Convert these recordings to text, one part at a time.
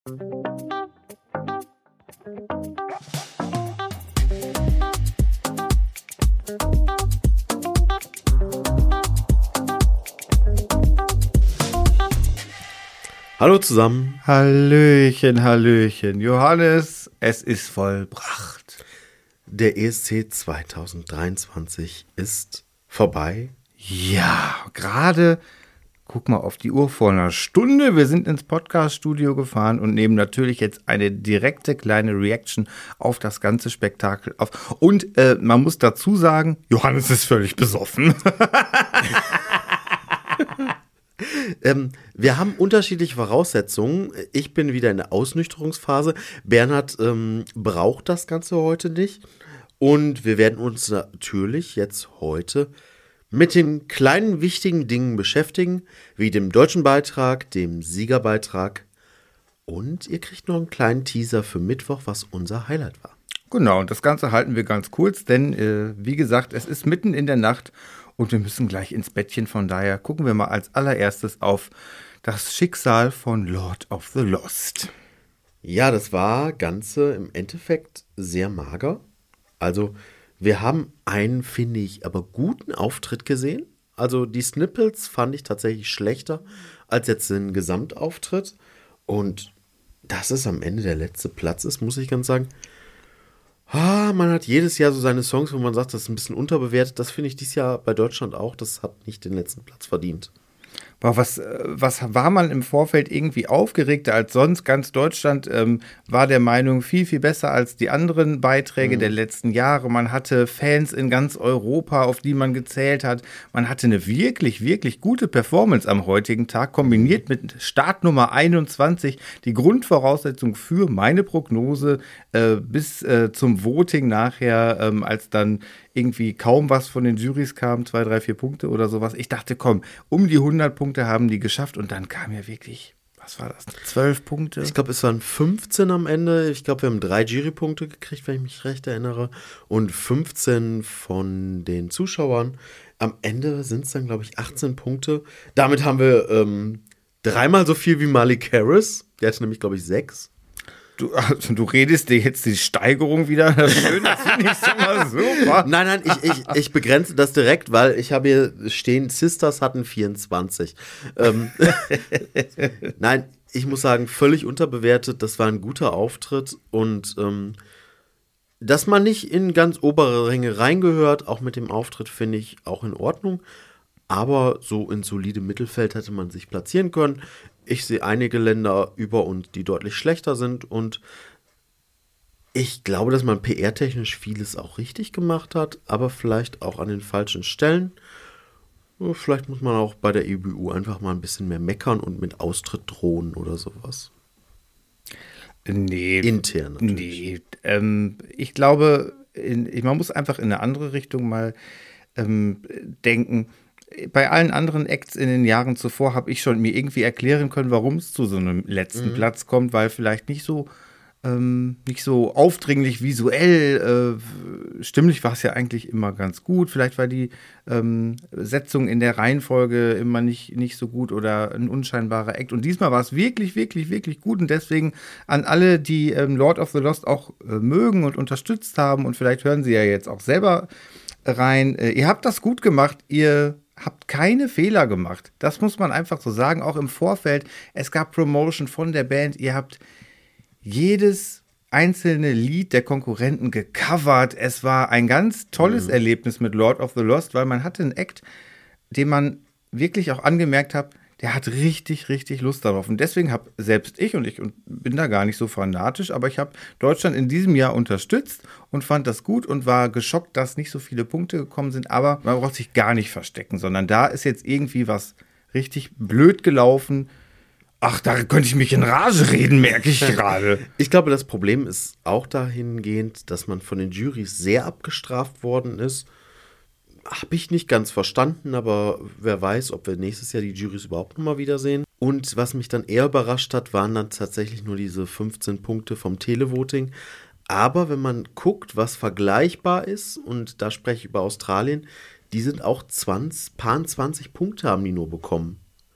Hallo zusammen. Hallöchen, Hallöchen. Johannes, es ist vollbracht. Der ESC 2023 ist vorbei. Ja, gerade, guck mal auf die Uhr, vor einer Stunde. Wir sind ins Podcast-Studio gefahren und nehmen natürlich jetzt eine direkte kleine Reaction auf das ganze Spektakel auf. Und man muss dazu sagen, Johannes ist völlig besoffen. Wir haben unterschiedliche Voraussetzungen. Ich bin wieder in der Ausnüchterungsphase. Bernhard braucht das Ganze heute nicht. Und wir werden uns natürlich jetzt heute mit den kleinen wichtigen Dingen beschäftigen, wie dem deutschen Beitrag, dem Siegerbeitrag. Und ihr kriegt noch einen kleinen Teaser für Mittwoch, was unser Highlight war. Genau, und das Ganze halten wir ganz kurz, denn wie gesagt, es ist mitten in der Nacht. Und wir müssen gleich ins Bettchen, von daher gucken wir mal als allererstes auf das Schicksal von Lord of the Lost. Ja, das war Ganze im Endeffekt sehr mager. Also wir haben einen, finde ich, aber guten Auftritt gesehen. Also die Snippets fand ich tatsächlich schlechter als jetzt den Gesamtauftritt. Und dass es am Ende der letzte Platz ist, muss ich ganz sagen. Man hat jedes Jahr so seine Songs, wo man sagt, das ist ein bisschen unterbewertet. Das finde ich dieses Jahr bei Deutschland auch. Das hat nicht den letzten Platz verdient. Boah, was war man im Vorfeld irgendwie aufgeregter als sonst? Ganz Deutschland war der Meinung, viel, viel besser als die anderen Beiträge der letzten Jahre. Man hatte Fans in ganz Europa, auf die man gezählt hat. Man hatte eine wirklich, wirklich gute Performance am heutigen Tag, kombiniert mit Startnummer 21. Die Grundvoraussetzung für meine Prognose bis zum Voting nachher, als dann irgendwie kaum was von den Jurys kam, 2, 3, 4 Punkte oder sowas. Ich dachte, komm, um die 100 Punkte haben die geschafft und dann kam ja wirklich, was war das, 12 Punkte? Ich glaube, es waren 15 am Ende. Ich glaube, wir haben 3 Jurypunkte gekriegt, wenn ich mich recht erinnere. Und 15 von den Zuschauern. Am Ende sind es dann, glaube ich, 18 Punkte. Damit haben wir dreimal so viel wie Malik Harris. Der hatte nämlich, glaube ich, 6. Du redest dir jetzt die Steigerung wieder. Das finde ich immer super. Nein, ich begrenze das direkt, weil ich habe hier stehen, Sisters hatten 24. Nein, ich muss sagen, völlig unterbewertet. Das war ein guter Auftritt und dass man nicht in ganz obere Ränge reingehört, auch mit dem Auftritt, finde ich auch in Ordnung. Aber so ins solide Mittelfeld hätte man sich platzieren können. Ich sehe einige Länder über uns, die deutlich schlechter sind. Und ich glaube, dass man PR-technisch vieles auch richtig gemacht hat, aber vielleicht auch an den falschen Stellen. Vielleicht muss man auch bei der EBU einfach mal ein bisschen mehr meckern und mit Austritt drohen oder sowas. Nee. Intern natürlich. Nee, ich glaube, man muss einfach in eine andere Richtung mal denken. Bei allen anderen Acts in den Jahren zuvor habe ich schon mir irgendwie erklären können, warum es zu so einem letzten Platz kommt, weil vielleicht nicht so aufdringlich visuell, stimmlich war es ja eigentlich immer ganz gut, vielleicht war die Setzung in der Reihenfolge immer nicht so gut oder ein unscheinbarer Act und diesmal war es wirklich, wirklich, wirklich gut und deswegen an alle, die Lord of the Lost auch mögen und unterstützt haben und vielleicht hören sie ja jetzt auch selber rein, ihr habt das gut gemacht, ihr habt keine Fehler gemacht. Das muss man einfach so sagen, auch im Vorfeld. Es gab Promotion von der Band. Ihr habt jedes einzelne Lied der Konkurrenten gecovert. Es war ein ganz tolles Erlebnis mit Lord of the Lost, weil man hatte einen Act, den man wirklich auch angemerkt hat, der hat richtig, richtig Lust darauf. Und deswegen habe selbst ich bin da gar nicht so fanatisch, aber ich habe Deutschland in diesem Jahr unterstützt und fand das gut und war geschockt, dass nicht so viele Punkte gekommen sind. Aber man braucht sich gar nicht verstecken, sondern da ist jetzt irgendwie was richtig blöd gelaufen. Ach, da könnte ich mich in Rage reden, merke ich gerade. Ich glaube, das Problem ist auch dahingehend, dass man von den Jurys sehr abgestraft worden ist. Habe ich nicht ganz verstanden, aber wer weiß, ob wir nächstes Jahr die Jurys überhaupt noch mal wiedersehen. Und was mich dann eher überrascht hat, waren dann tatsächlich nur diese 15 Punkte vom Televoting. Aber wenn man guckt, was vergleichbar ist, und da spreche ich über Australien, die sind auch 20 Punkte haben die nur bekommen.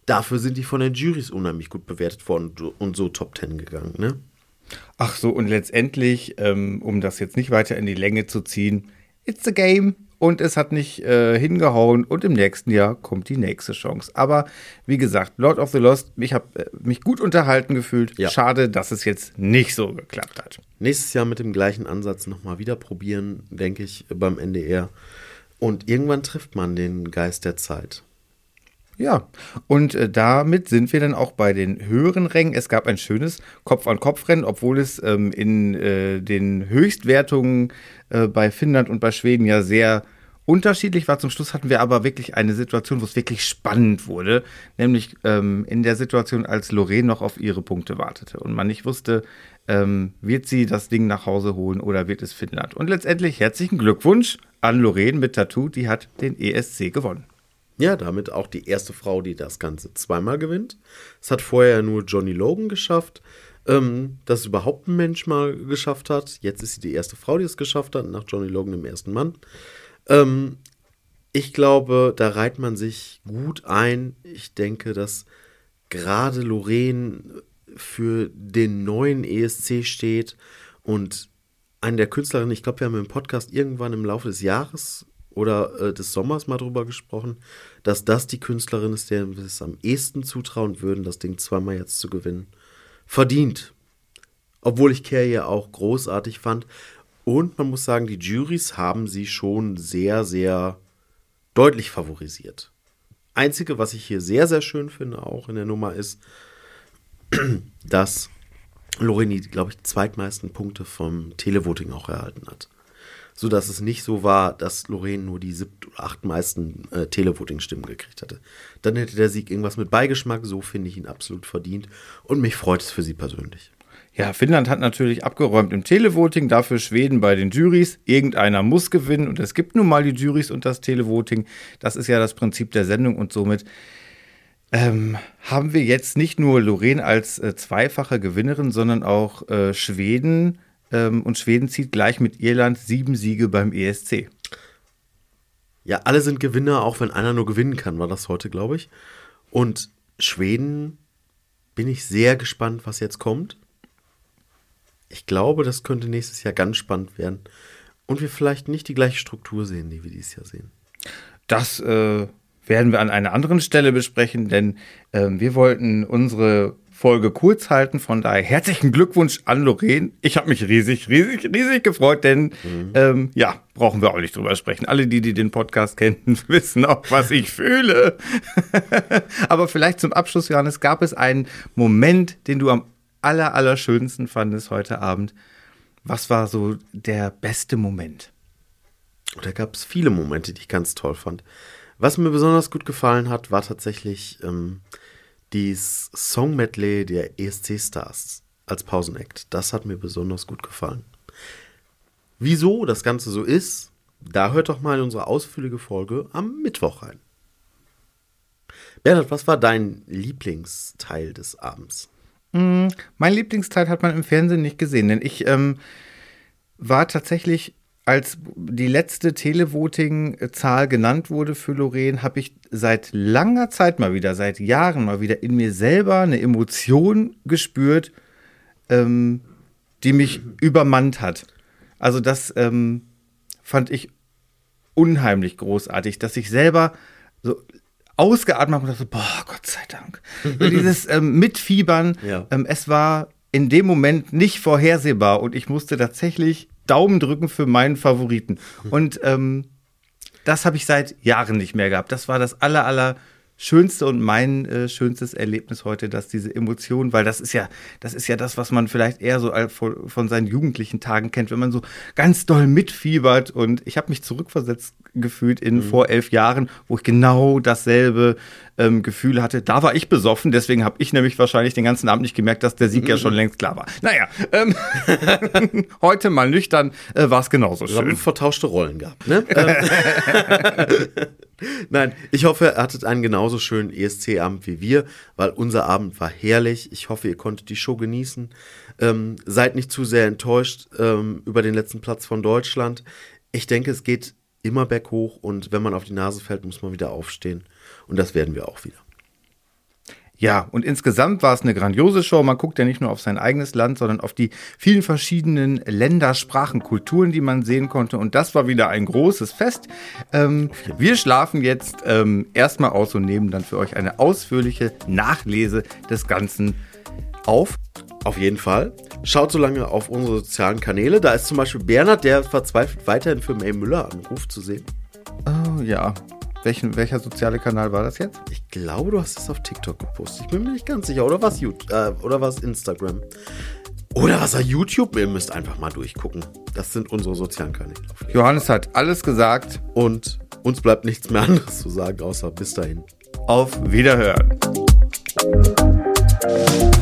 dafür sind die von den Jurys unheimlich gut bewertet worden und so Top 10 gegangen, ne? Ach so, und letztendlich, um das jetzt nicht weiter in die Länge zu ziehen, it's a game und es hat nicht hingehauen und im nächsten Jahr kommt die nächste Chance. Aber wie gesagt, Lord of the Lost, ich habe mich gut unterhalten gefühlt. Ja. Schade, dass es jetzt nicht so geklappt hat. Nächstes Jahr mit dem gleichen Ansatz nochmal wieder probieren, denke ich, beim NDR. Und irgendwann trifft man den Geist der Zeit. Ja, und damit sind wir dann auch bei den höheren Rängen. Es gab ein schönes Kopf-an-Kopf-Rennen, obwohl es in den Höchstwertungen bei Finnland und bei Schweden ja sehr unterschiedlich war. Zum Schluss hatten wir aber wirklich eine Situation, wo es wirklich spannend wurde. Nämlich in der Situation, als Loreen noch auf ihre Punkte wartete und man nicht wusste, wird sie das Ding nach Hause holen oder wird es Finnland. Und letztendlich herzlichen Glückwunsch an Loreen mit Tattoo, die hat den ESC gewonnen. Ja, damit auch die erste Frau, die das Ganze zweimal gewinnt. Es hat vorher nur Johnny Logan geschafft, dass überhaupt ein Mensch mal geschafft hat. Jetzt ist sie die erste Frau, die es geschafft hat, nach Johnny Logan, dem ersten Mann. Ich glaube, da reiht man sich gut ein. Ich denke, dass gerade Loreen für den neuen ESC steht und eine der Künstlerinnen, ich glaube, wir haben im Podcast irgendwann im Laufe des Jahres oder des Sommers mal drüber gesprochen, dass das die Künstlerin ist, der wir es am ehesten zutrauen würden, das Ding zweimal jetzt zu gewinnen. Verdient. Obwohl ich Carrie ja auch großartig fand. Und man muss sagen, die Jurys haben sie schon sehr, sehr deutlich favorisiert. Einzige, was ich hier sehr, sehr schön finde, auch in der Nummer, ist, dass Loreen, glaube ich, die zweitmeisten Punkte vom Televoting auch erhalten hat. Sodass es nicht so war, dass Loreen nur die 7. oder 8. meisten Televoting-Stimmen gekriegt hatte. Dann hätte der Sieg irgendwas mit Beigeschmack, so finde ich ihn absolut verdient. Und mich freut es für sie persönlich. Ja, Finnland hat natürlich abgeräumt im Televoting, dafür Schweden bei den Jurys. Irgendeiner muss gewinnen und es gibt nun mal die Jurys und das Televoting. Das ist ja das Prinzip der Sendung und somit haben wir jetzt nicht nur Loreen als zweifache Gewinnerin, sondern auch Schweden. Und Schweden zieht gleich mit Irland 7 Siege beim ESC. Ja, alle sind Gewinner, auch wenn einer nur gewinnen kann, war das heute, glaube ich. Und Schweden bin ich sehr gespannt, was jetzt kommt. Ich glaube, das könnte nächstes Jahr ganz spannend werden. Und wir vielleicht nicht die gleiche Struktur sehen, die wir dieses Jahr sehen. Das werden wir an einer anderen Stelle besprechen, denn wir wollten unsere Folge kurz halten. Von daher herzlichen Glückwunsch an Loreen. Ich habe mich riesig gefreut, denn ja, brauchen wir auch nicht drüber sprechen. Alle, die den Podcast kennen, wissen auch, was ich fühle. Aber vielleicht zum Abschluss, Johannes, gab es einen Moment, den du am allerschönsten fandest heute Abend. Was war so der beste Moment? Da gab es viele Momente, die ich ganz toll fand. Was mir besonders gut gefallen hat, war tatsächlich dieses Song-Medley der ESC-Stars als Pausenakt. Das hat mir besonders gut gefallen. Wieso das Ganze so ist, da hört doch mal in unsere ausführliche Folge am Mittwoch rein. Bernhard, was war dein Lieblingsteil des Abends? Mein Lieblingsteil hat man im Fernsehen nicht gesehen, denn ich war tatsächlich, als die letzte Televoting-Zahl genannt wurde für Loreen, habe ich seit langer Zeit mal wieder, seit Jahren mal wieder in mir selber eine Emotion gespürt, die mich übermannt hat. Also das fand ich unheimlich großartig, dass ich selber so ausgeatmet habe und dachte, boah, Gott sei Dank. Dieses Mitfiebern, Ja. Es war in dem Moment nicht vorhersehbar und ich musste tatsächlich Daumen drücken für meinen Favoriten. Und das habe ich seit Jahren nicht mehr gehabt. Das war das Schönste und mein schönstes Erlebnis heute, dass diese Emotion, weil das ist ja das, was man vielleicht eher so von seinen jugendlichen Tagen kennt, wenn man so ganz doll mitfiebert. Und ich habe mich zurückversetzt gefühlt in vor 11 Jahren, wo ich genau dasselbe Gefühl hatte. Da war ich besoffen, deswegen habe ich nämlich wahrscheinlich den ganzen Abend nicht gemerkt, dass der Sieg ja schon längst klar war. Naja, heute mal nüchtern war es genauso Wir haben schön. vertauschte Rollen gehabt, ne? Nein, ich hoffe, ihr hattet einen genauso schönen ESC-Abend wie wir, weil unser Abend war herrlich. Ich hoffe, ihr konntet die Show genießen. Seid nicht zu sehr enttäuscht über den letzten Platz von Deutschland. Ich denke, es geht immer berghoch und wenn man auf die Nase fällt, muss man wieder aufstehen. Und das werden wir auch wieder. Ja, und insgesamt war es eine grandiose Show. Man guckt ja nicht nur auf sein eigenes Land, sondern auf die vielen verschiedenen Länder, Sprachen, Kulturen, die man sehen konnte. Und das war wieder ein großes Fest. Wir schlafen jetzt erstmal aus und nehmen dann für euch eine ausführliche Nachlese des Ganzen auf. Auf jeden Fall. Schaut so lange auf unsere sozialen Kanäle. Da ist zum Beispiel Bernhard, der verzweifelt weiterhin für May Müller anruft, zu sehen. Oh ja. Welcher soziale Kanal war das jetzt? Ich glaube, du hast es auf TikTok gepostet. Ich bin mir nicht ganz sicher. Oder was Instagram? Oder was YouTube? Ihr müsst einfach mal durchgucken. Das sind unsere sozialen Kanäle. Johannes hat alles gesagt. Und uns bleibt nichts mehr anderes zu sagen, außer bis dahin. Auf Wiederhören.